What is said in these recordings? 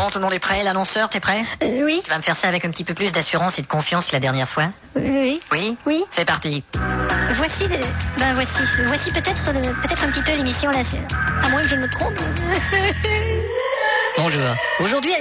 Bon, tout le monde est prêt? L'annonceur, t'es prêt? Oui. Tu vas me faire ça avec un petit peu plus d'assurance et de confiance que la dernière fois? Oui. Oui? Oui. C'est parti. Voici peut-être un petit peu l'émission là. À moins que je ne me trompe. Bonjour. Aujourd'hui à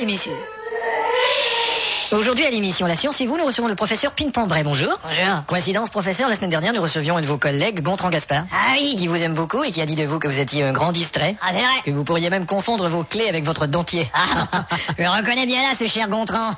l'émission La Science et vous, nous recevons le professeur Pin-Pambray. Bonjour. Bonjour. Coïncidence, professeur, la semaine dernière, nous recevions un de vos collègues, Gontran Gaspard. Ah oui. Qui vous aime beaucoup et qui a dit de vous que vous étiez un grand distrait. Ah, c'est vrai. Que vous pourriez même confondre vos clés avec votre dentier. Ah, je le reconnais bien là, ce cher Gontran.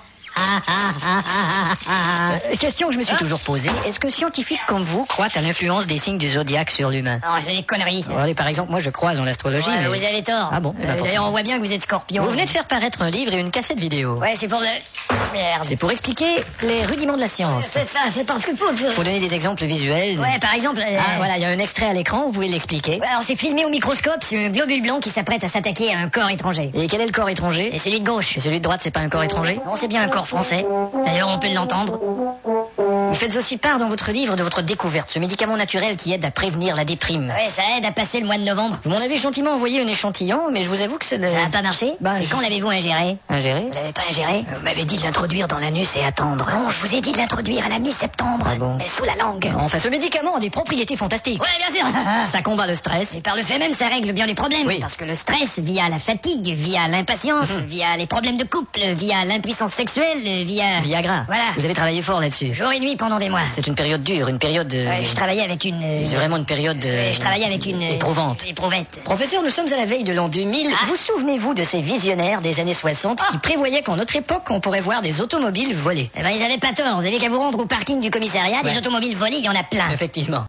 Question que je me suis toujours posée. Est-ce que scientifiques comme vous croient à l'influence des signes du zodiaque sur l'humain? Non, c'est des conneries, ça. Allez, par exemple, moi je crois en l'astrologie. Ouais, mais... vous avez tort. Ah bon, d'ailleurs, on voit bien que vous êtes scorpion. Vous venez de faire paraître un livre et une cassette vidéo. Ouais, c'est pour le... Merde. C'est pour expliquer les rudiments de la science. C'est ça, c'est parce que... Faut donner des exemples visuels. Ouais, par exemple... Ah, voilà, il y a un extrait à l'écran, vous pouvez l'expliquer. Ouais, alors, c'est filmé au microscope, c'est un globule blanc qui s'apprête à s'attaquer à un corps étranger. Et quel est le corps étranger? C'est celui de gauche. Et celui de droite, c'est pas un corps étranger? Non, c'est bien un corps français. D'ailleurs, on peut l'entendre. Vous faites aussi part dans votre livre de votre découverte, ce médicament naturel qui aide à prévenir la déprime. Ouais, ça aide à passer le mois de novembre. Vous m'en avez gentiment envoyé un échantillon, mais je vous avoue que ça... Ça n'a pas marché? Bah, et quand l'avez-vous ingéré? Ingéré? Vous l'avez pas ingéré? Vous m'avez dit de l'introduire dans l'anus et attendre. Non, je vous ai dit de l'introduire à la mi-septembre. Ah bon? Mais sous la langue. Enfin, ce médicament a des propriétés fantastiques. Ouais, bien sûr. Ça combat le stress. Et par le fait même, ça règle bien les problèmes. Oui. Parce que le stress, via la fatigue, via l'impatience, via les problèmes de couple, via l'impuissance sexuelle, via... Viagra. Voilà. Vous avez travaillé fort là-dessus. Jour et nuit pendant des mois. C'est une période dure, une période de... Ouais, je travaillais avec une... C'est vraiment une période de... Je travaillais avec une... éprouvante. Éprouvette. Professeur, nous sommes à la veille de l'an 2000. Ah. Vous souvenez-vous de ces visionnaires des années 60 qui prévoyaient qu'en notre époque, on pourrait voir des automobiles voler? Eh ben, ils avaient pas tort. Vous avez qu'à vous rendre au parking du commissariat. Ouais. Des automobiles volées, il y en a plein. Effectivement.